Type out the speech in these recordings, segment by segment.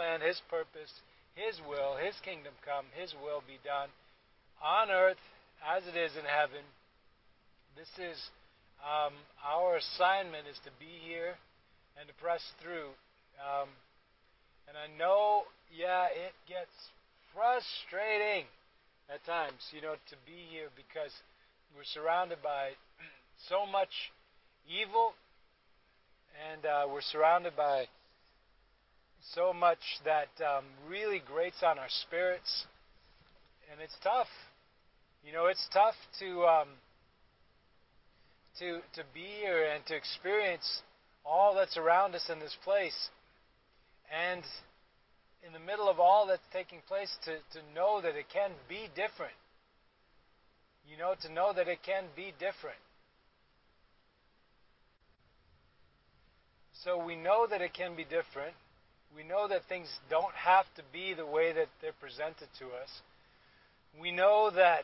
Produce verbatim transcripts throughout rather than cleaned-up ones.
plan, His purpose, His will, His kingdom come, His will be done on earth as it is in heaven. This is um, our assignment, is to be here and to press through. Um, and I know, yeah, it gets frustrating at times, you know, to be here because we're surrounded by so much evil, and uh, we're surrounded by so much that um, really grates on our spirits, and it's tough. You know, it's tough to um, to to be here and to experience all that's around us in this place, and in the middle of all that's taking place, to, to know that it can be different. You know, to know that it can be different. So we know that it can be different. We know that things don't have to be the way that they're presented to us. We know that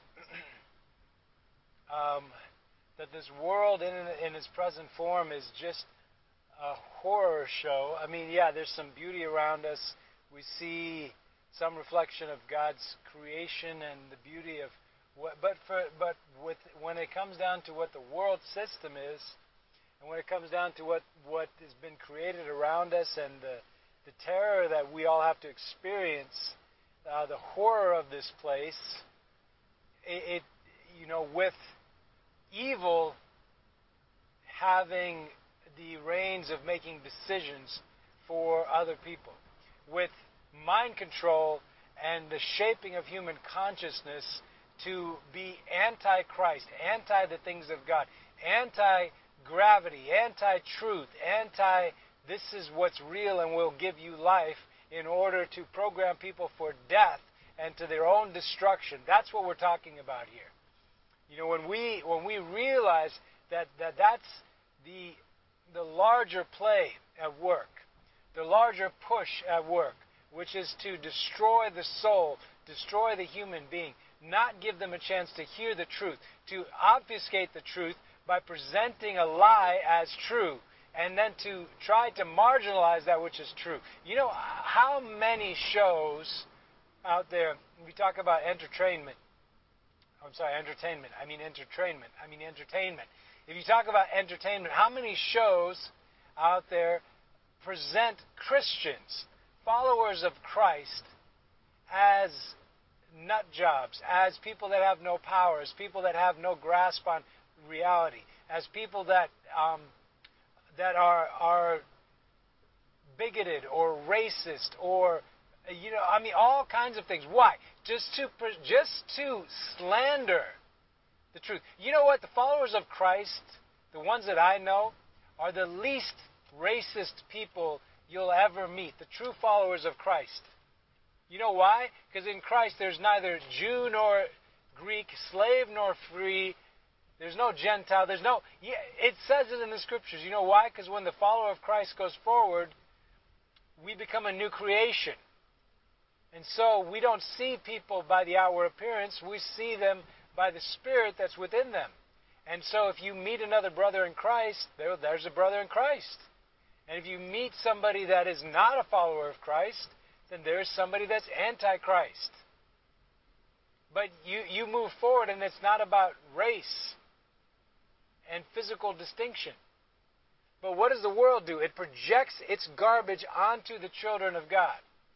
um, that this world in, in its present form is just a horror show. I mean, yeah, there's some beauty around us. We see some reflection of God's creation and the beauty of what, but for but with when it comes down to what the world system is, and when it comes down to what, what has been created around us and the the terror that we all have to experience, uh, the horror of this place, it, it you know, with evil having the reins of making decisions for other people, with mind control and the shaping of human consciousness to be anti-Christ, anti the things of God, anti-gravity, anti-truth, anti this is what's real and will give you life, in order to program people for death and to their own destruction. That's what we're talking about here. You know, when we when we realize that, that that's the the larger play at work, the larger push at work, which is to destroy the soul, destroy the human being, not give them a chance to hear the truth, to obfuscate the truth by presenting a lie as true, and then to try to marginalize that which is true. You know, how many shows out there, we talk about entertainment. I'm sorry, entertainment. I mean entertainment. I mean entertainment. If you talk about entertainment, how many shows out there present Christians, followers of Christ, as nut jobs, as people that have no power, as people that have no grasp on reality, as people that um, that are are bigoted or racist, or you know, I mean, all kinds of things. Why? Just to just to slander the truth. You know what? The followers of Christ, the ones that I know, are the least racist people you'll ever meet. The true followers of Christ. You know why? Because in Christ there's neither Jew nor Greek, slave nor free. There's no Gentile. There's no... Yeah, it says it in the Scriptures. You know why? Because when the follower of Christ goes forward, we become a new creation. And so we don't see people by the outward appearance. We see them by the Spirit that's within them. And so if you meet another brother in Christ, there, there's a brother in Christ. And if you meet somebody that is not a follower of Christ, then there's somebody that's anti-Christ. But you, you move forward, and it's not about race and physical distinction. But what does the world do? It projects its garbage onto the children of God.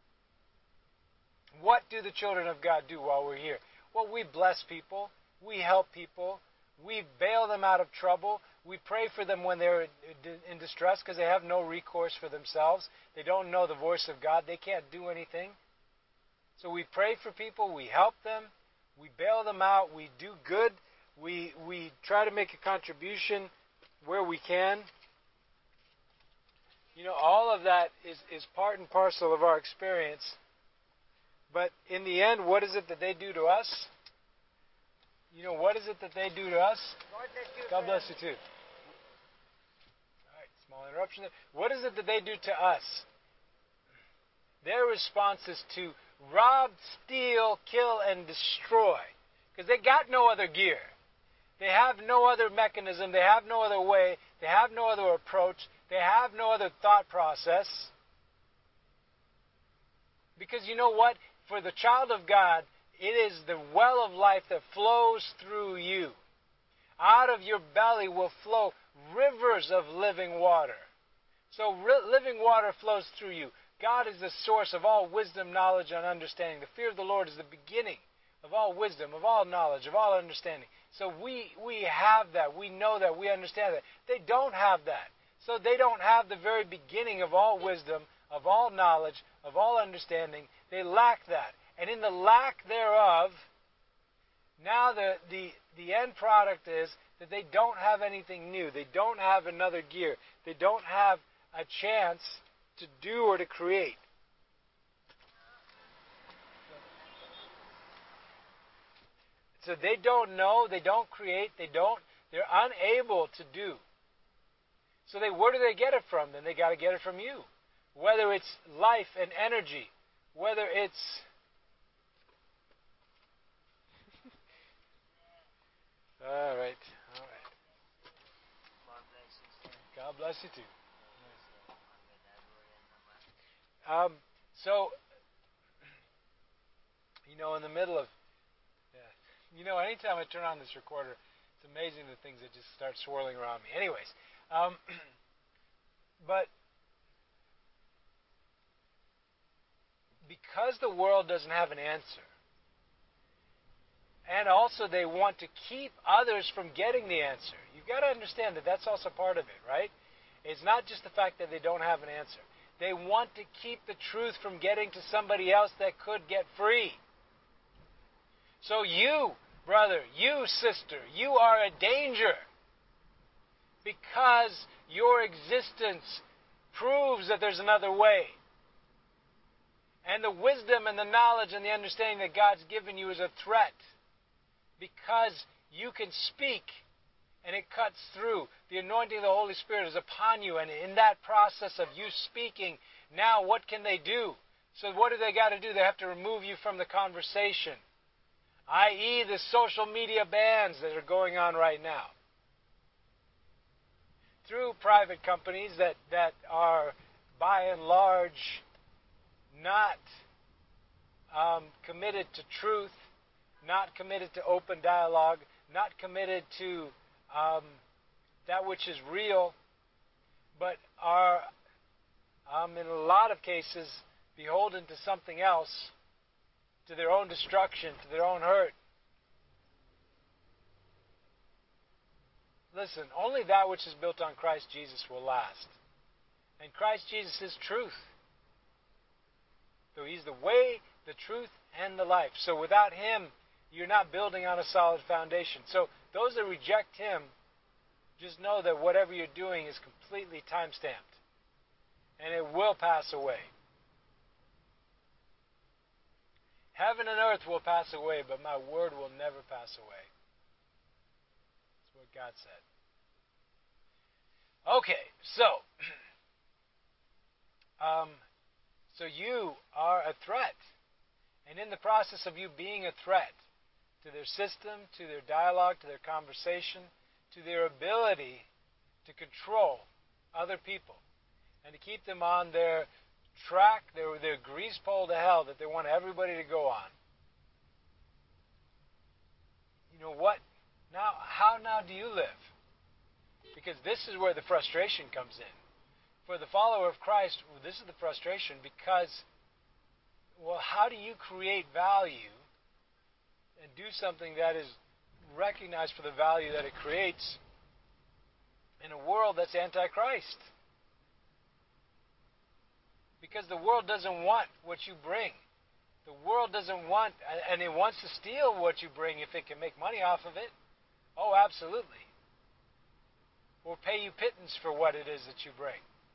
What do the children of God do while we're here? Well, we bless people. We help people. We bail them out of trouble. We pray for them when they're in distress because they have no recourse for themselves. They don't know the voice of God. They can't do anything. So we pray for people. We help them. We bail them out. We do good. We we try to make a contribution where we can. You know, all of that is, is part and parcel of our experience. But in the end, what is it that they do to us? You know, what is it that they do to us? God bless you too. All right, small interruption there. What is it that they do to us? Their response is to rob, steal, kill, and destroy. Because they got no other gear. They have no other mechanism. They have no other way. They have no other approach. They have no other thought process. Because you know what? For the child of God, it is the well of life that flows through you. Out of your belly will flow rivers of living water. So ri- living water flows through you. God is the source of all wisdom, knowledge, and understanding. The fear of the Lord is the beginning of all wisdom, of all knowledge, of all understanding. So we, we have that. We know that. We understand that. They don't have that. So they don't have the very beginning of all wisdom, of all knowledge, of all understanding. They lack that. And in the lack thereof, now the, the, the end product is that they don't have anything new. They don't have another gear. They don't have a chance to do or to create. So they don't know, they don't create, they don't, they're unable to do. So they, where do they get it from? Then they got to get it from you. Whether it's life and energy, whether it's all right, all right. God bless you too. Um, so, you know, in the middle of, yeah, you know, anytime I turn on this recorder, it's amazing the things that just start swirling around me. Anyways, um, but because the world doesn't have an answer, and also they want to keep others from getting the answer, you've got to understand that that's also part of it, right? It's not just the fact that they don't have an answer. They want to keep the truth from getting to somebody else that could get free. So you, brother, you, sister, you are a danger because your existence proves that there's another way. And the wisdom and the knowledge and the understanding that God's given you is a threat because you can speak and it cuts through. The anointing of the Holy Spirit is upon you, and in that process of you speaking, now what can they do? So what do they got to do? They have to remove you from the conversation, that is the social media bans that are going on right now. Through private companies that, that are, by and large, not um, committed to truth, not committed to open dialogue, not committed to um, that which is real, but are, um, in a lot of cases, beholden to something else, to their own destruction, to their own hurt. Listen, only that which is built on Christ Jesus will last. And Christ Jesus is truth. So He's the way, the truth, and the life. So without Him, you're not building on a solid foundation. So those that reject Him, just know that whatever you're doing is completely time-stamped. And it will pass away. Heaven and earth will pass away, but my word will never pass away. That's what God said. Okay, so, um, so you are a threat. And in the process of you being a threat to their system, to their dialogue, to their conversation, to their ability to control other people and to keep them on their track, their, their grease pole to hell that they want everybody to go on. You know what? Now, how now do you live? Because this is where the frustration comes in. For the follower of Christ, this is the frustration because, well, how do you create value and do something that is recognized for the value that it creates in a world that's anti-Christ? Because the world doesn't want what you bring. The world doesn't want, and it wants to steal what you bring if it can make money off of it. Oh, absolutely. Or pay you pittance for what it is that you bring.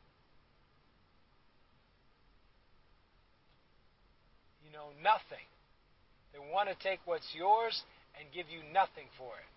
You know, nothing. They want to take what's yours and give you nothing for it.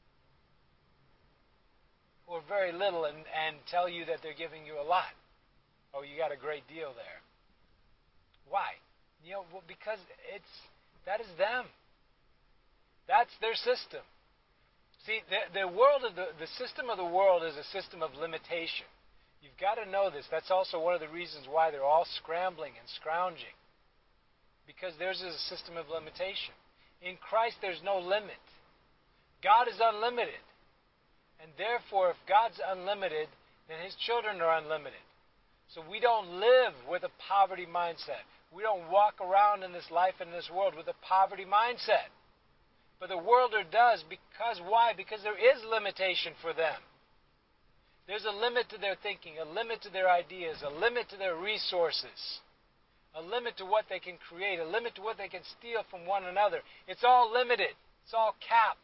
Or very little and, and tell you that they're giving you a lot. Oh, you got a great deal there. Why? You know, well, because it's that is them. That's their system. See, the, the world of the, the system of the world is a system of limitation. You've got to know this. That's also one of the reasons why they're all scrambling and scrounging. because theirs is a system of limitation. In Christ, there's no limit. God is unlimited. And therefore, if God's unlimited, then His children are unlimited. So we don't live with a poverty mindset. We don't walk around in this life, in this world, with a poverty mindset. But the worlder does. Because why? Because there is limitation for them. There's a limit to their thinking, a limit to their ideas, a limit to their resources, a limit to what they can create, a limit to what they can steal from one another. It's all limited. It's all capped.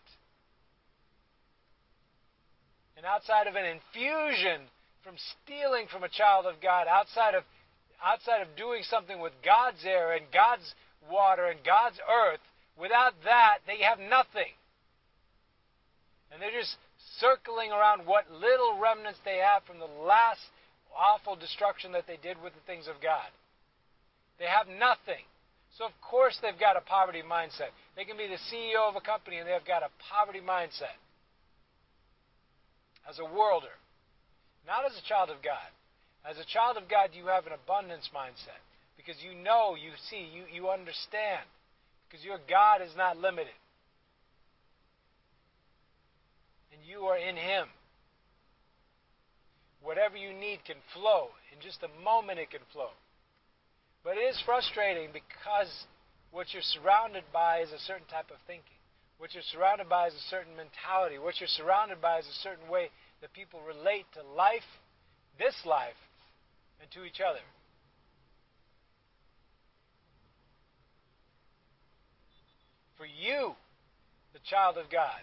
And outside of an infusion from stealing from a child of God, outside of outside of doing something with God's air and God's water and God's earth, without that, they have nothing. And they're just circling around what little remnants they have from the last awful destruction that they did with the things of God. They have nothing. So of course they've got a poverty mindset. They can be the C E O of a company and they've got a poverty mindset. As a worlder. Not as a child of God. As a child of God, you have an abundance mindset. Because you know, you see, you, you understand. Because your God is not limited. And you are in Him. Whatever you need can flow. In just a moment it can flow. But it is frustrating because what you're surrounded by is a certain type of thinking. What you're surrounded by is a certain mentality. What you're surrounded by is a certain way that people relate to life, this life, and to each other. For you, the child of God,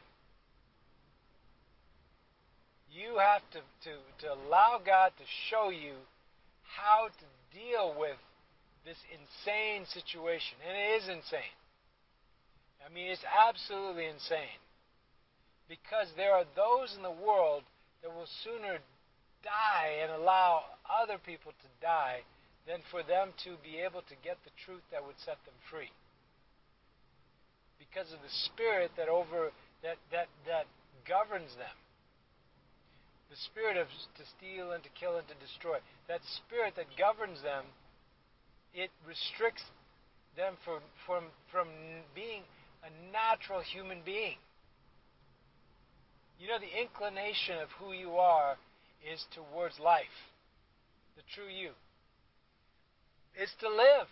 you have to, to, to allow God to show you how to deal with this insane situation. And it is insane. I mean, it's absolutely insane. Because there are those in the world that will sooner die and allow other people to die than for them to be able to get the truth that would set them free. Because of the spirit that over that that that governs them. The spirit of to steal and to kill and to destroy. That spirit that governs them, it restricts them from from from being a natural human being. You know, the inclination of who you are is towards life. The true you. Is to live.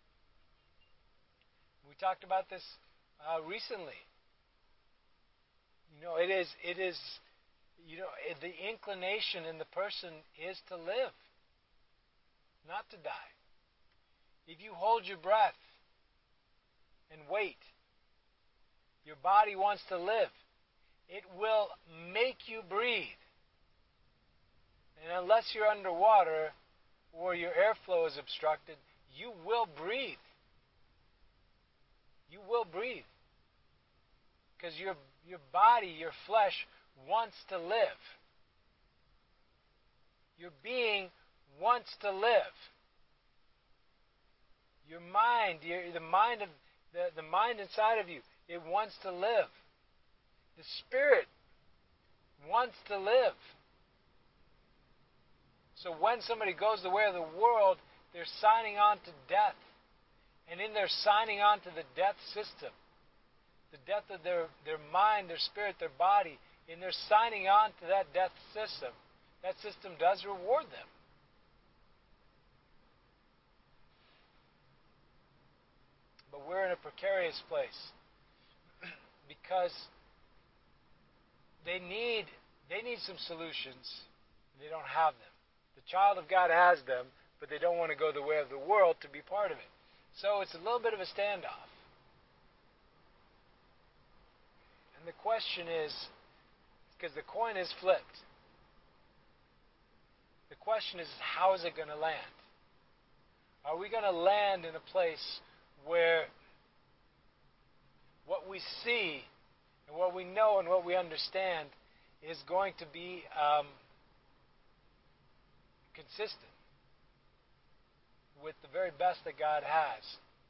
We talked about this uh, recently. You know, it is, it is, you know, the inclination in the person is to live, not to die. If you hold your breath and wait, your body wants to live. It will make you breathe. And unless you're underwater or your airflow is obstructed, you will breathe. You will breathe. Because your, your body, your flesh, wants to live. Your being wants to live. Your mind, your, the mind of the, the mind inside of you, it wants to live. The spirit wants to live. So when somebody goes the way of the world, they're signing on to death. And in their signing on to the death system, the death of their, their mind, their spirit, their body, in their signing on to that death system, that system does reward them. But we're in a precarious place because they need they need some solutions. They don't have them. The child of God has them, but they don't want to go the way of the world to be part of it. So it's a little bit of a standoff. And the question is, because the coin is flipped, the question is, how is it going to land? Are we going to land in a place where what we see and what we know and what we understand is going to be um, consistent with the very best that God has?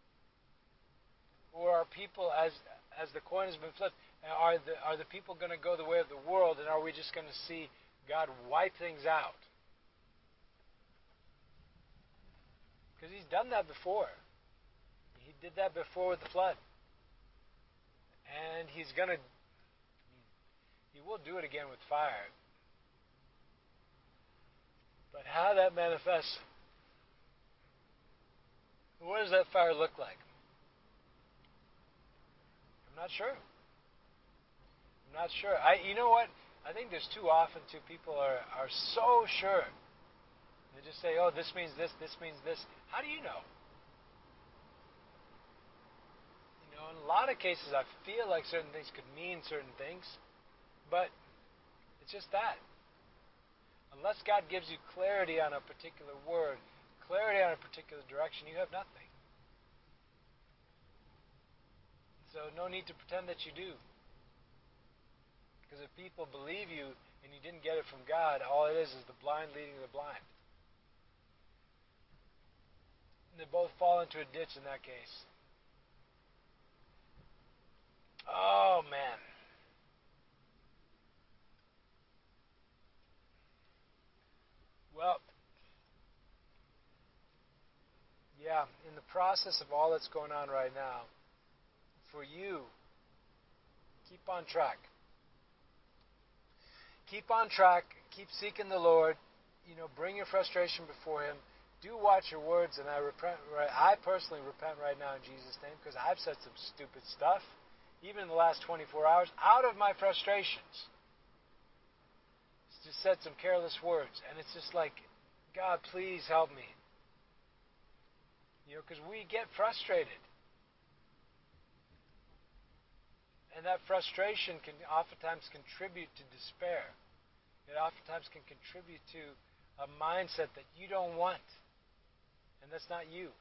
Or are people, as as the coin has been flipped, are the are the people going to go the way of the world, and are we just going to see God wipe things out? Because He's done that before. He did that before with the flood. And He's going to, He will do it again with fire. But how that manifests, what does that fire look like? I'm not sure. I'm not sure. I, you know what? I think there's too often too people are, are so sure. They just say, oh, this means this, this means this. How do you know? You know, in a lot of cases I feel like certain things could mean certain things, but it's just that. Unless God gives you clarity on a particular word, clarity on a particular direction, you have nothing. So no need to pretend that you do. Because if people believe you and you didn't get it from God, all it is is the blind leading the blind. And they both fall into a ditch in that case. Oh, man. Well, yeah, in the process of all that's going on right now, for you, keep on track. Keep on track. Keep seeking the Lord. You know, bring your frustration before Him. Do watch your words, and I repent. I personally repent right now in Jesus' name because I've said some stupid stuff, even in the last twenty-four hours, out of my frustrations. Just said some careless words, and it's just like, God, please help me. You know, because we get frustrated. And that frustration can oftentimes contribute to despair. It oftentimes can contribute to a mindset that you don't want. And that's not you.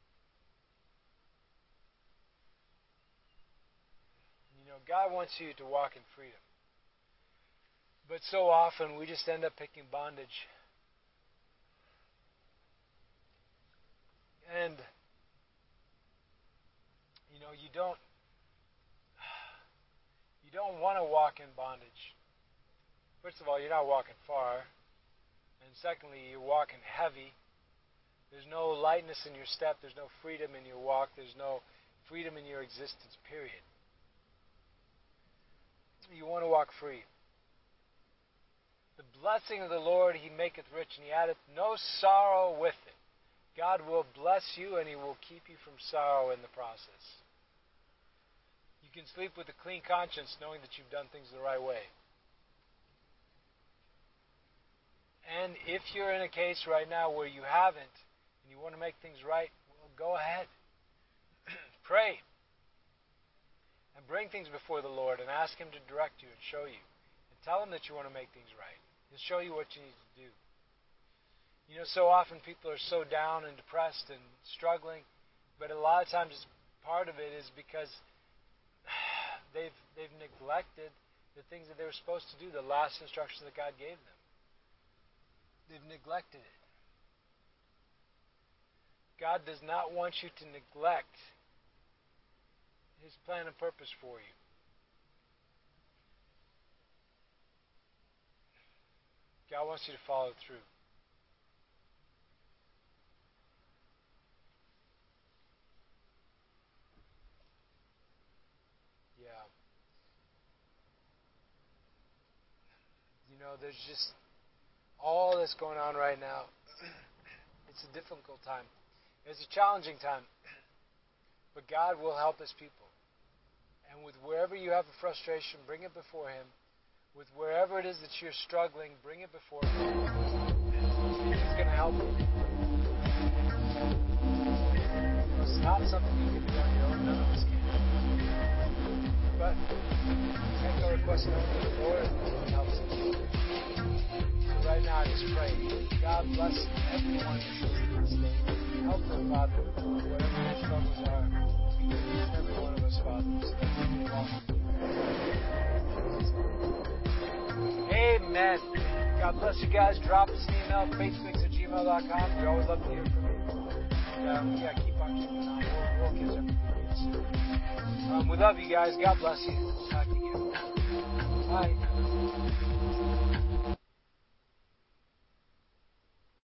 You know, God wants you to walk in freedom. But so often we just end up picking bondage. And, you know, you don't you don't want to walk in bondage. First of all, you're not walking far. And secondly, you're walking heavy. There's no lightness in your step. There's no freedom in your walk. There's no freedom in your existence, period. You want to walk free. The blessing of the Lord, He maketh rich, and He addeth no sorrow with it. God will bless you, and He will keep you from sorrow in the process. You can sleep with a clean conscience knowing that you've done things the right way. And if you're in a case right now where you haven't, and you want to make things right, well, go ahead. Pray. And bring things before the Lord and ask Him to direct you and show you. And tell Him that you want to make things right. He'll show you what you need to do. You know, so often people are so down and depressed and struggling, but a lot of times part of it is because they've they've neglected the things that they were supposed to do, the last instructions that God gave them. They've neglected it. God does not want you to neglect His plan and purpose for you. God wants you to follow through. Yeah. You know, there's just all that's going on right now. It's a difficult time. It's a challenging time. But God will help His people. And with wherever you have a frustration, bring it before Him. With wherever it is that you're struggling, bring it before Him. And He's going to help you. It's not something you can do on your own. None of us can. But take our request known to the Lord, and He helps us. So right now, I just pray, God bless everyone who's listening today. Help them, Father, whatever their struggles are. Each and every one of us, Father, so that we can walk with you. Amen. God bless you guys. Drop us an email, faithfix at gmail dot com. We always love to hear from you. And, um, yeah, keep on keeping on. We'll, we'll catch up with you soon. Um, we love you guys. God bless you. Talk to you again. Bye.